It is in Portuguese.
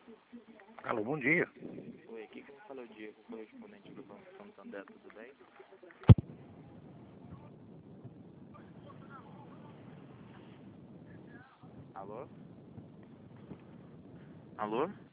Alô, bom dia. Oi, aqui que fala é o Diego, correspondente do Banco Santander, tudo bem? Alô? Alô?